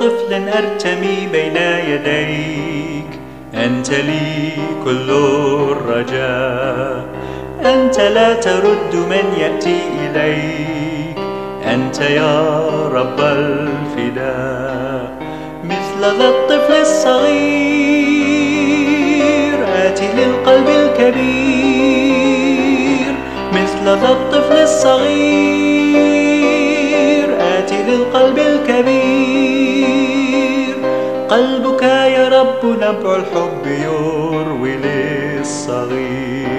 طفل أرتمي بين يديك. أنت لي كل الرجاء، أنت لا ترد من يأتي إليك. أنت يا رب الفداء، مثل ذا الطفل الصغير آتي للقلب الكبير. مثل ذا الطفل الصغير آتي للقلب الكبير. قلبك يا رب نبع الحب يروي للصغير.